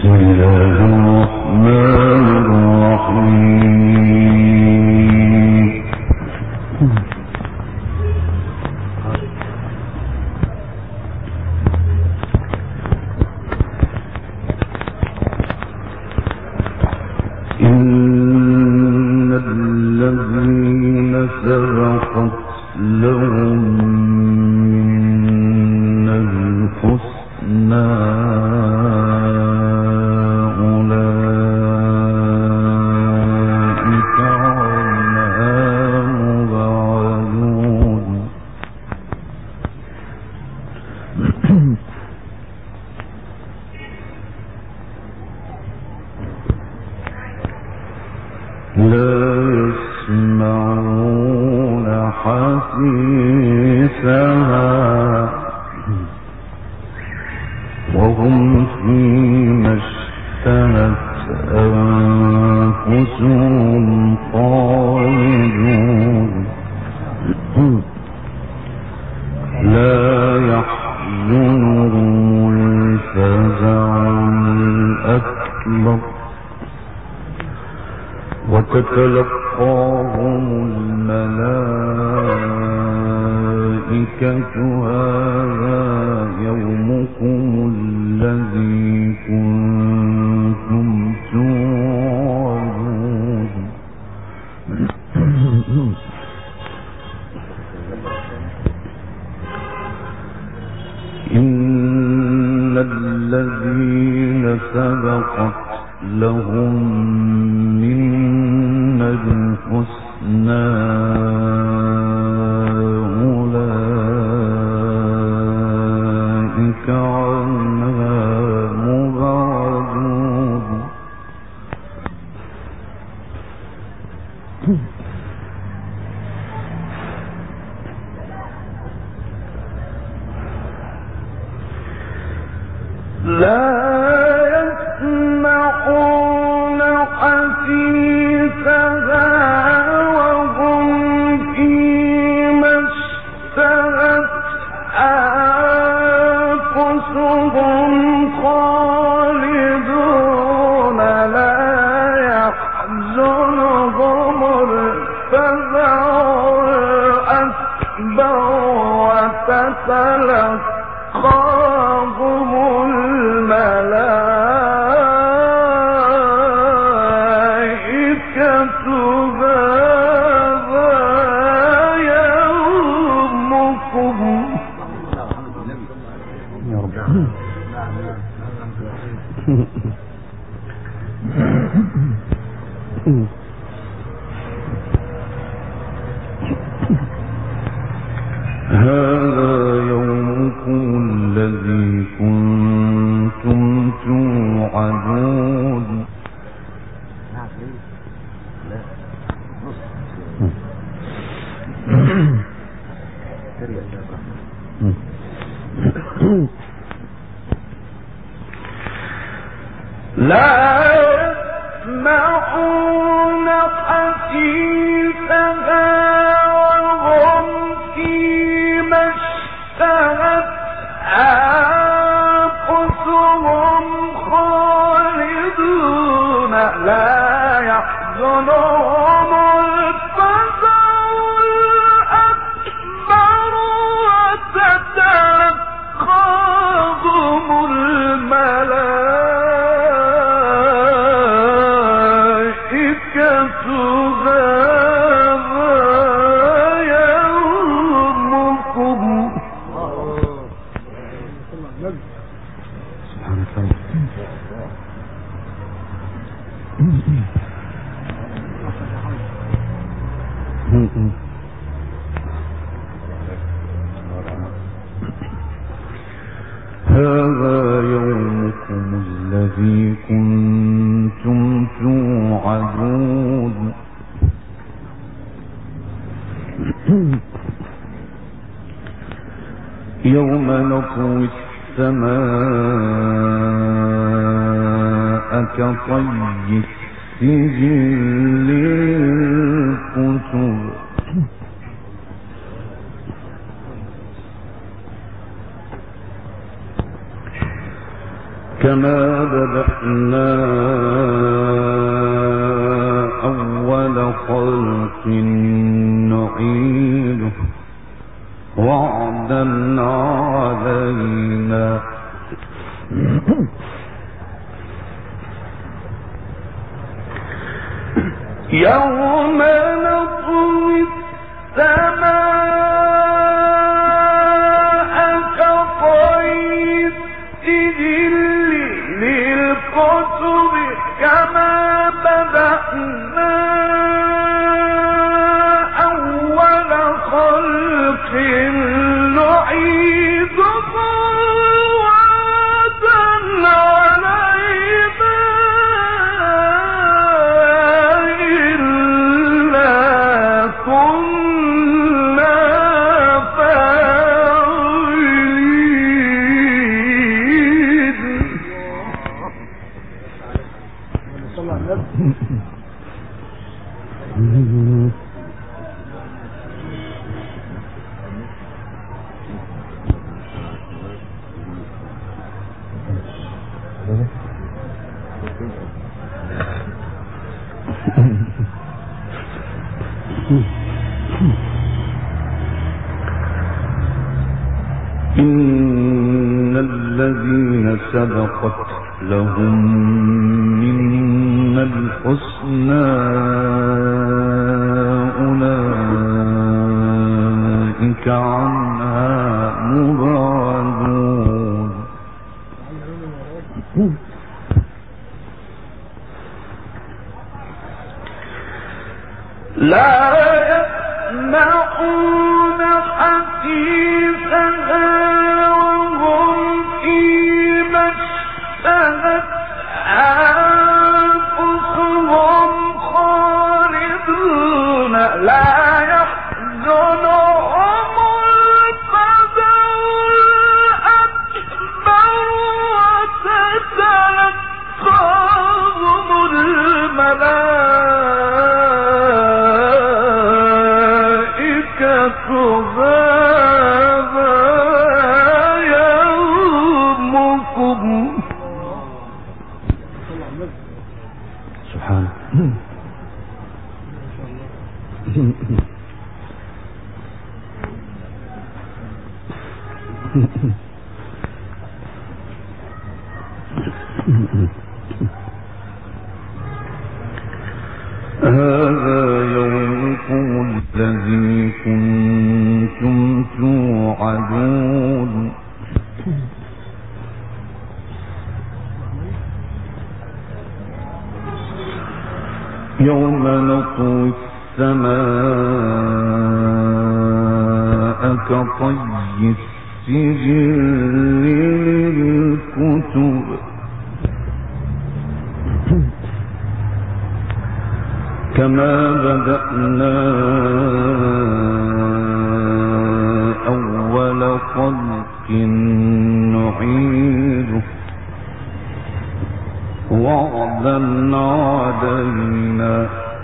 بسم الله الرحمن الرحيم. إن الذين سبقت لهم منا الحسنى وهم فيما اشتهت أنفسهم خالدون لا يحزنهم الفزع الأكبر وتتلقاهم الملائكة هذا يومكم الذي كنتم توعدون إن الذين سبقت لهم منا الحسنى أولئك عنها مبعدون لا يسمعون حسيسها وهم فيما اشتهت أنفسهم خالدون لا يحزنهم الفزع الأكبر وتتلقاهم الملائكة هذا يومكم يا رب. هذا يومكم الذي كنتم توعدون لا يسمعون حسيسها وهم فيما اشتهت أنفسهم خالدون لا يحزنهم الفزع الأكبر وتتلقاهم الملائكة هذا يومكم سبحانك هذا يومكم الذي كنتم توعدون يوم نطوي السماء كطي السجل للكتب كما بدأنا أول خلق نعيده وعدا علينا يوم نطوي السماء كطي السجل للكتب كما بدأنا أول خلق نعيده وعدا علينا إلا كنا فاعلين. إن الذين سبقت لهم منا الحسنى أولئك عنها مبعدون لا يسمعون حديثها وهم فيما اشتهت أنفسهم خالدون لا يحزنهم الفزع الأكبر وتتلقاهم الملائكة هذا يومكم. سبحان هذا يومكم الذي كنتم توعدون يوم نطوي السماء كطي السجل للكتب كما بدأنا أول خلق نعيده وعدا علينا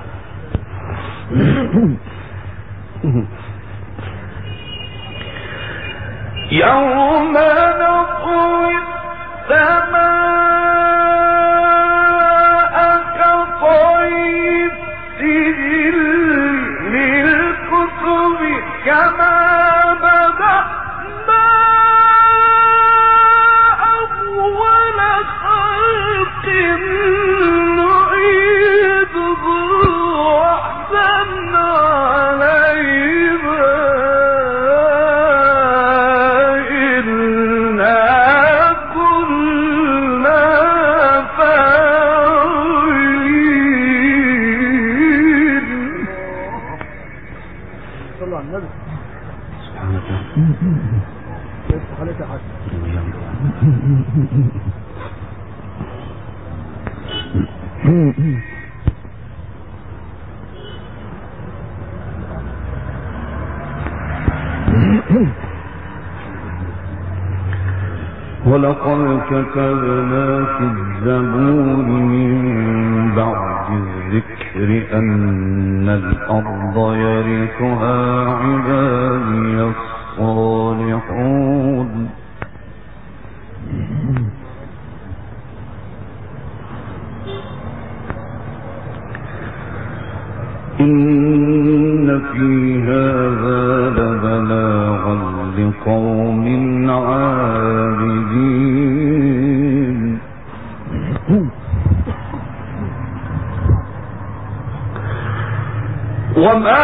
يوم نطوي السماء كطي السجل للكتب كما بدأنا أول خلق نعيده وعدا علينا إنا كنا فاعلين. صلى على النبي. سبحانك عليك حاجة. ولقد كتبنا في الزبور من بعد الذكر أن الأرض يرثها عبادي الصالحون إن في هذا لبلاغا لقوم عابدين وما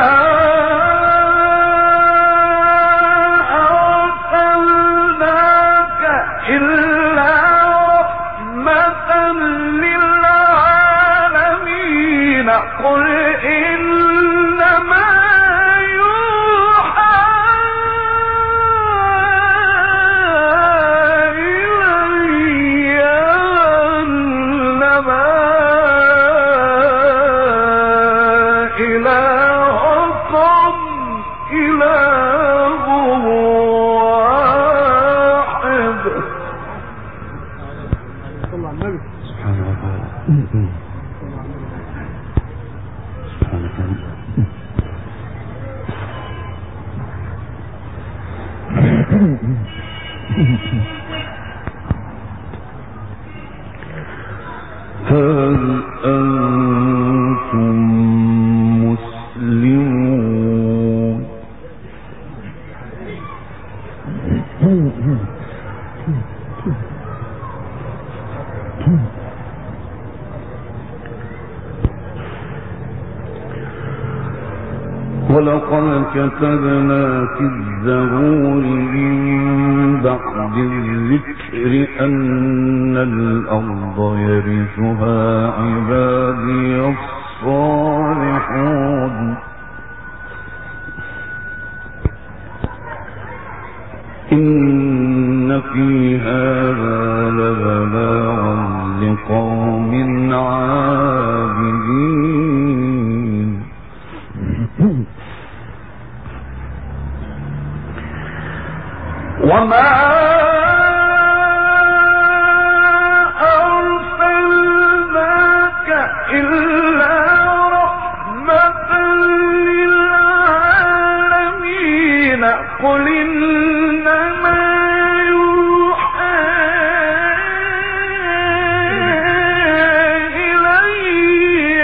أرسلناك إلا رحمة للعالمين قل إنما يوحى إلي أنما إلهكم إله واحد. سبحان الله. هل أنتم مسلمون؟ ولقد كتبنا في الزبور من بعد الذكر أن الأرض يرثها عبادي الصالحون إن في هذا لبلاغا لقوم عابدين وما أرسلناك إلا رحمة للعالمين قل إنما يوحى إلي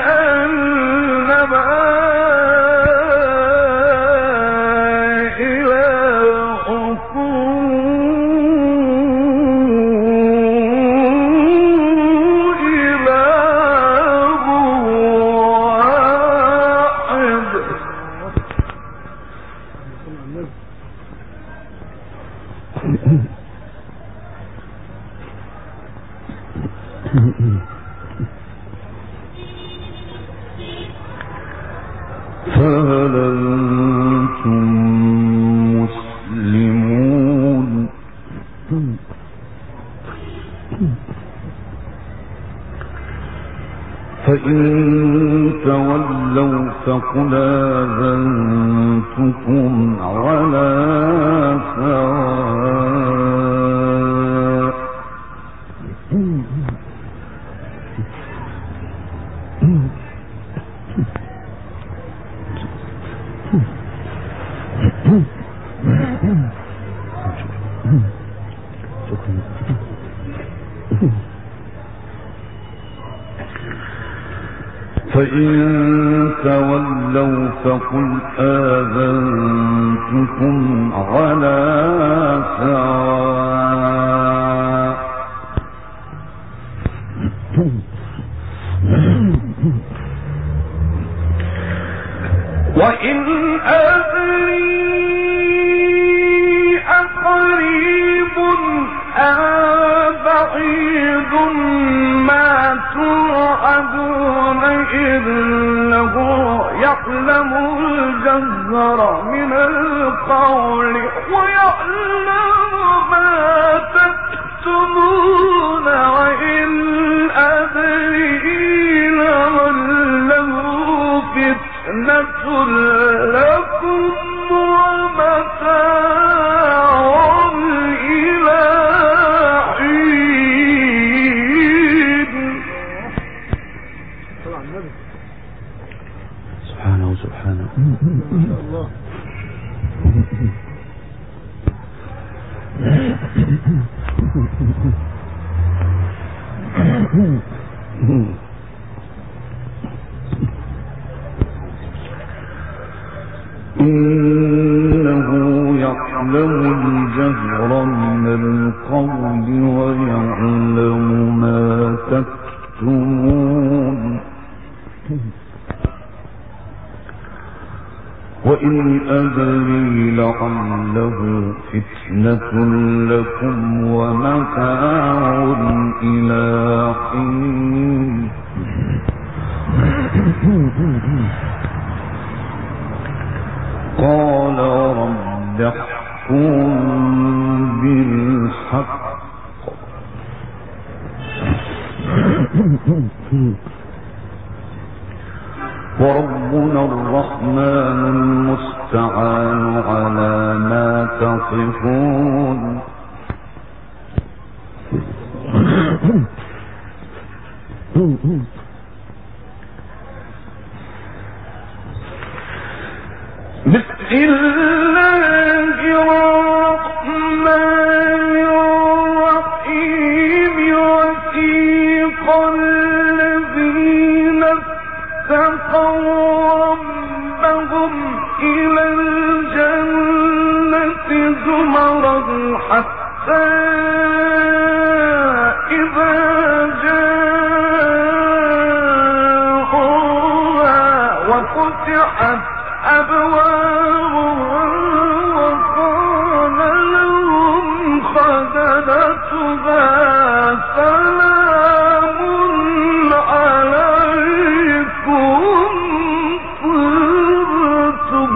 أنما فهل أنتم مسلمون؟ فإن تولوا فقل آذنتكم على سواء فإن تولوا فقل آذنتكم على سواء وإن أدري أقريب أم بعيد ما توعدون إنه يعلم الجهر من القول ويعلم ما تكتمون وإن أدري لعله فتنة لكم ومتاع إلى حين. سبحانه سبحانه ما شاء الله. الجهر من القول ويعلم ما تكتمون وإن أدري لعله فتنة لكم ومتاع إلى حين قال رب احكم بالحق وربنا الرحمن المستعان على ما تصفون بسم الله الرحمن الرحيم وسيق الذين اتقوا ربهم إلى الجنة زمرا حتى إذا جاءوها وفتحت أبوابها وقال لهم خزنتها سلام عليكم طبتم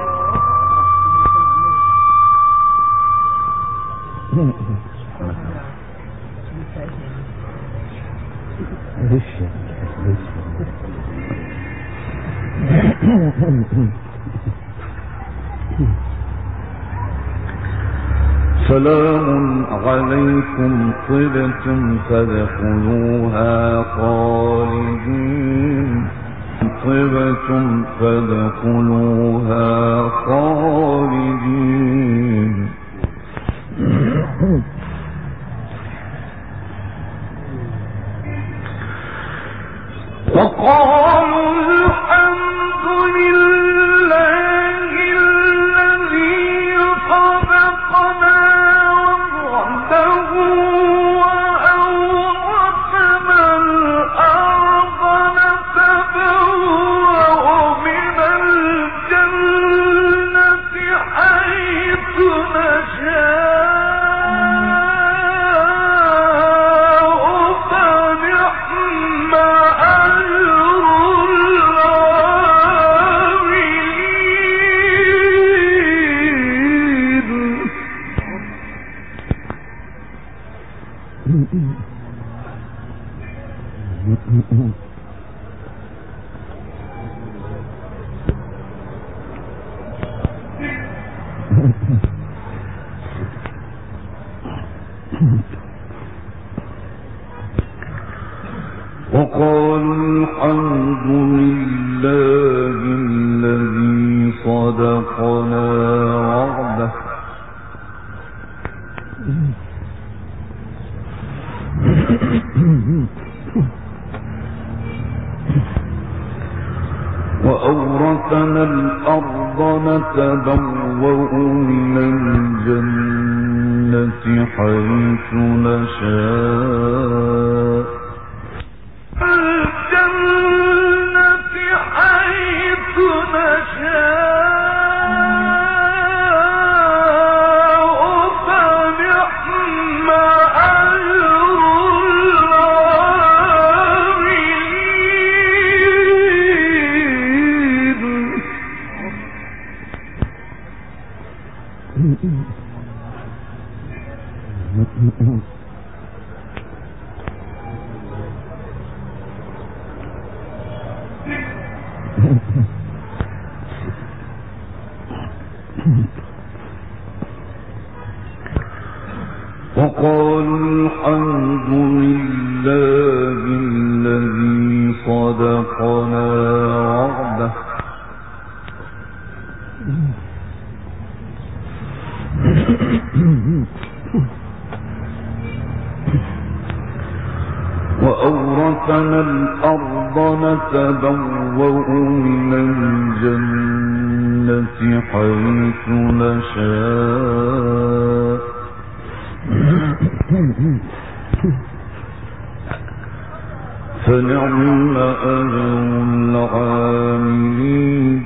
سلام عليكم طبتم فادخلوها خالدين طبتم فادخلوها خالدين وقالوا الحمد لله الذي صدقنا وعده وأورثنا الأرض نتبوأ من الجنة حيث نشاء وقالوا الحمد لله الذي صدقنا وعده وأورثنا الأرض نتبوأ من الجنة حيث نشاء الجنة حيث نشاء فنعم أجر العاملين وقالوا الحمد لله الذي صدقنا وعده وأورثنا أورثنا الأرض نتبوأ من الجنة حيث نشاء فنعم أجر العاملين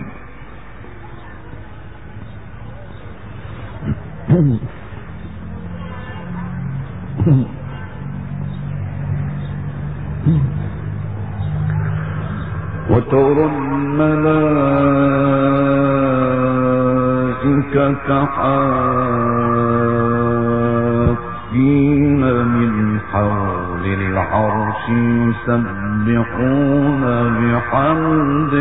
وترى الملائكة حافين من حول العرش يسبحون بحمد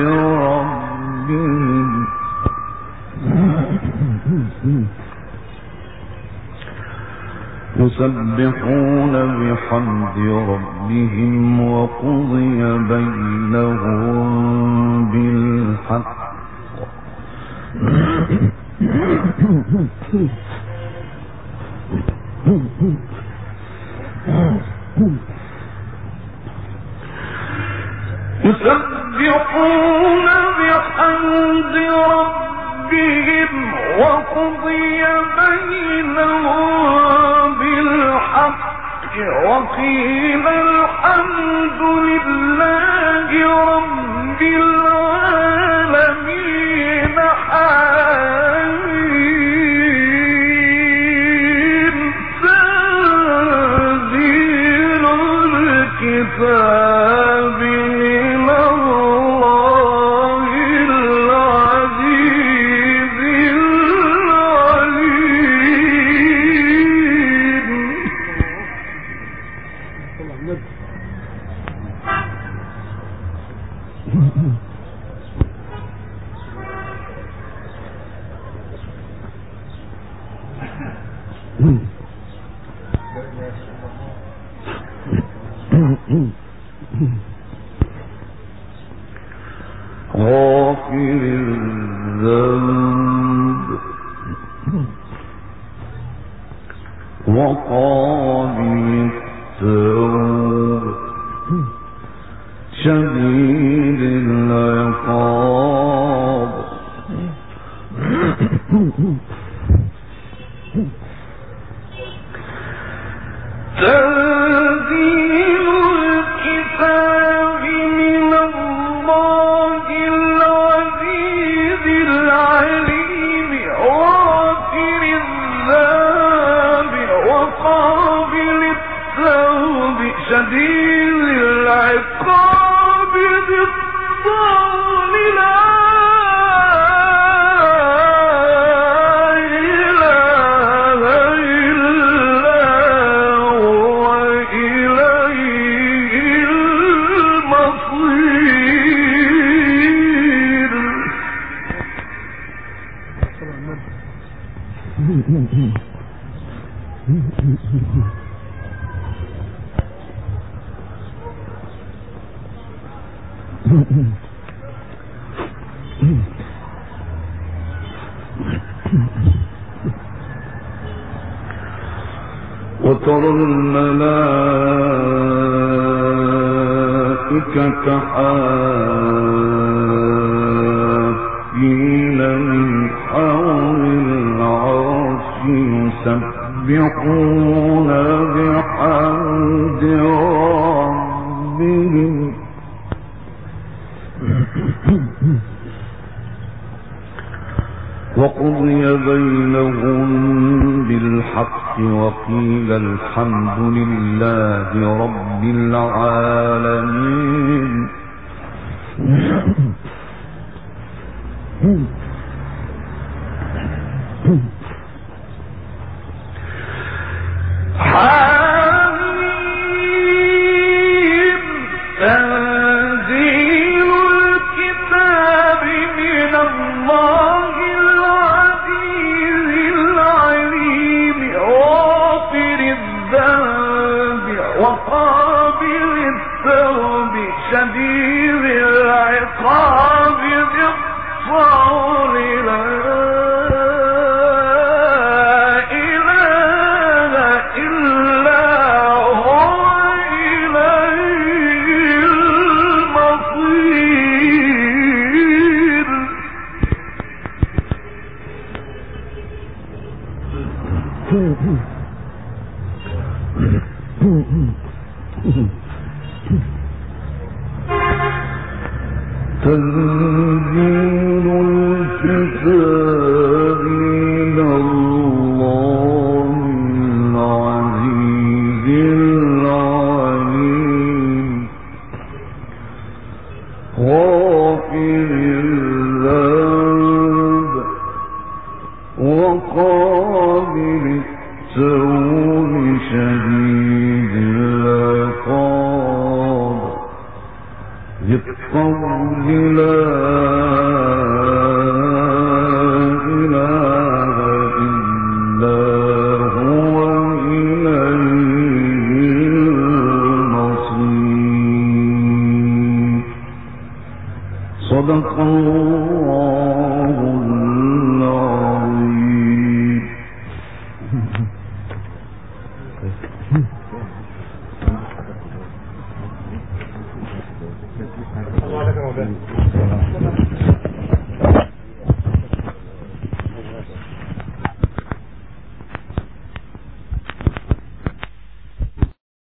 ربهم وقضي بينهم بالحق يسبحون بحمد ربهم وقضي بينهم بالحق وقيل الحمد لله رب العالمين حميد تنزيل الكتاب من الله العزيز غافر الذنب وقابل التوب شديد العقاب تنزيل الكتاب من الله العزيز العليم غافر الذنب وقابل التوب شديد العقاب ذي الطول لا وترى الملائكة حافين من حول العرش يسبحون بحمد ربهم وقضي بينهم بالحق وقيل الحمد لله رب العالمين حميم تنزيل الكتاب من الله العزيز العليم غافر الذنب وقابل التوب شديد العقاب ذي الطول لا إله إلا هو إليه تنزيل الكتاب من الله العزيز العليم غافر الذنب وقابل التوب شديد العقاب ذي الطول لا إله إلا هو إليه المصير صدق الله